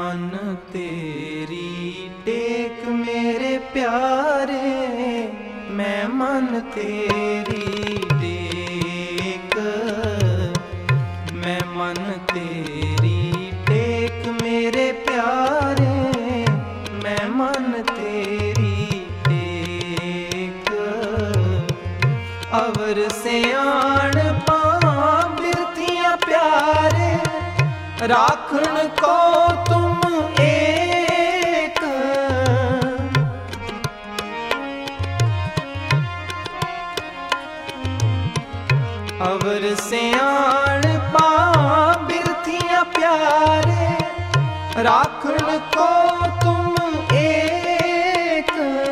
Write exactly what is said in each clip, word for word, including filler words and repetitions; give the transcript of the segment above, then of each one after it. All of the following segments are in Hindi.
मन तेरी टेक मेरे प्यारे, मैं मन तेरी टेक, मैं मन तेरी टेक मेरे प्यारे, मैं मन तेरी टेक। अवर से आण पां बिरतियां प्यारे, राखण को तुम एक। अवर से आण पां बिरतियां प्यारे, राखण को तुम एक।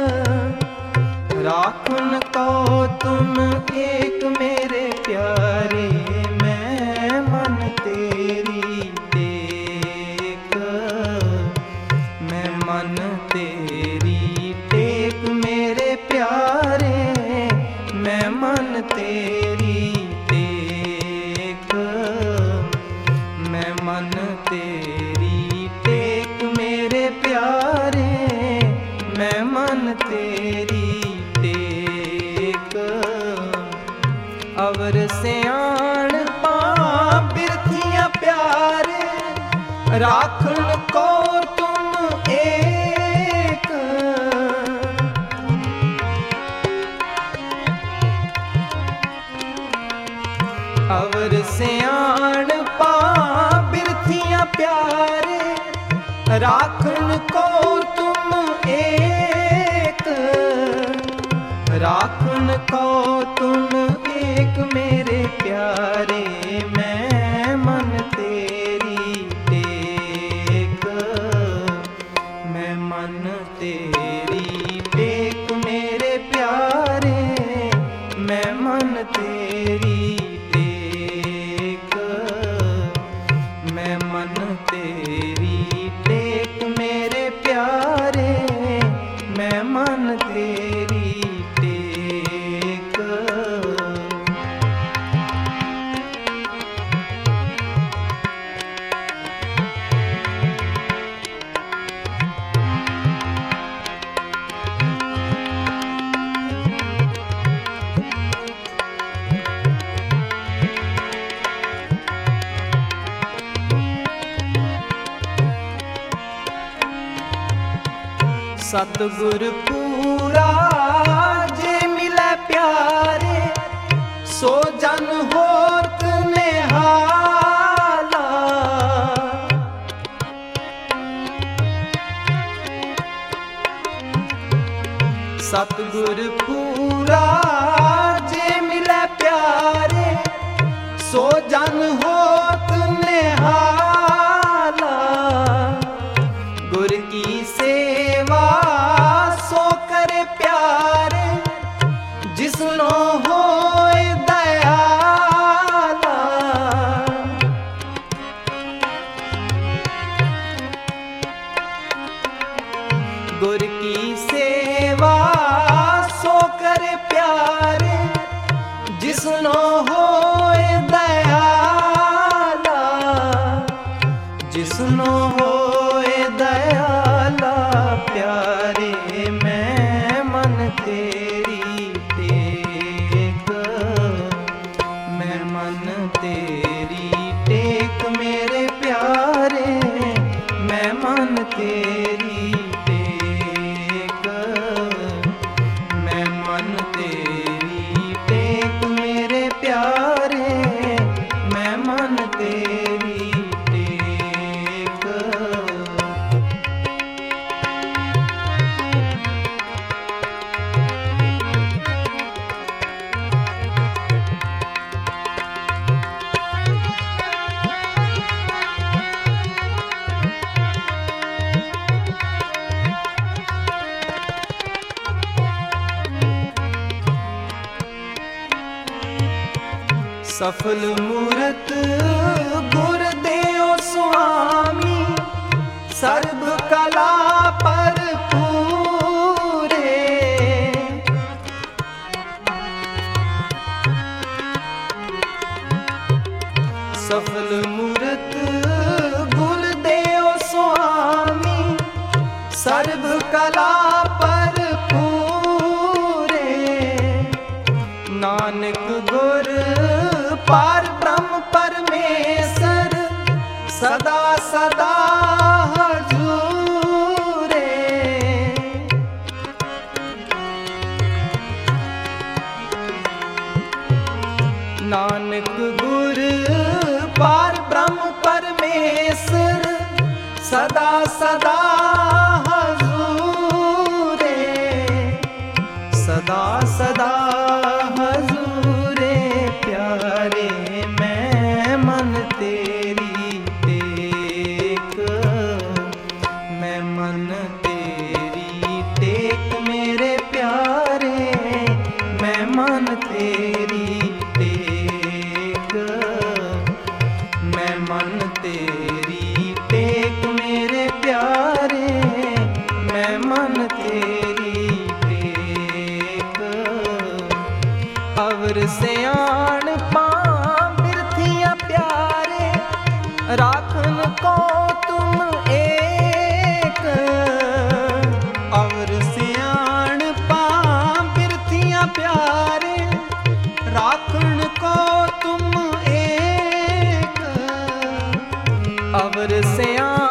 राखण को तुम एक मेरे प्यारे, मैं मन तेरी टेक, मैं मन तेरी टेक मेरे प्यारे, मैं मन तेरी टेक, मैं मन तेरी टेक मेरे प्यारे, मैं मन तेरी टेक। अवर से आण पां बिरतियां प्यारे, राखण को तुम एक। अवर से आण पां बिरतियां प्यारे, राखण को तुम एक। राखण को तुम एक मेरे प्यारे, मैं मन तेरी टेक, मैं मन तेरी टेक मेरे प्यारे, मैं मन तेरी टेक, मैं मन तेरी टेक मेरे प्यारे, मैं मन तेरी टेक। सतगुर पूरा जे मिले प्यारे, सो जन होत निहाला। सतगुर पूरा जे मिले प्यारे, सो जन होत निहाला। गुर की सेवा सो करे प्यारे, जिसनो होए दयाला। गुर की सेवा सो करे प्यारे, जिसनो होए दयाला। जिसनो होए दयाला प्यारे, मैं मन तेरी टेक, मैं मन तेरी टेक मेरे प्यारे, मैं मन तेरी टेक, मैं मन तेरी टेक मेरे प्यारे, मैं मन तेरी टेक। सफल मूरत गुर देओ स्वामी, सर्ब कला पर पूरे। सफल मूरत गुर देओ स्वामी, सदा सदा हजूरे। नानक गुर पार ब्रह्म परमेश्वर सदा सदा हजूरे। सदा सदा हजूरे प्यारे मैं मन तेरी टेक। मैं मन तेरी टेक मेरे प्यारे मैं मन तेरी टेक। मैं मन तेरी टेक मेरे प्यारे मैं मन तेरी टेक। अवर सियाण पां बिरथिया प्यारे राखन को तुम एक। अवर सियाण पां बिरथिया प्यारे राखन को तुम एक। अवर सियाण